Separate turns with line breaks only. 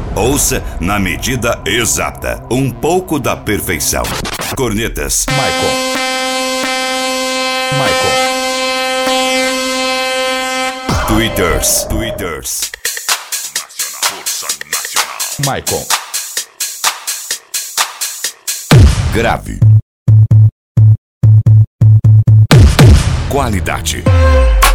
Ouça na medida exata, um pouco da perfeição. Cornetas,
Michael.
Tweeters.
Força Nacional.
Michael.
Grave. Qualidade.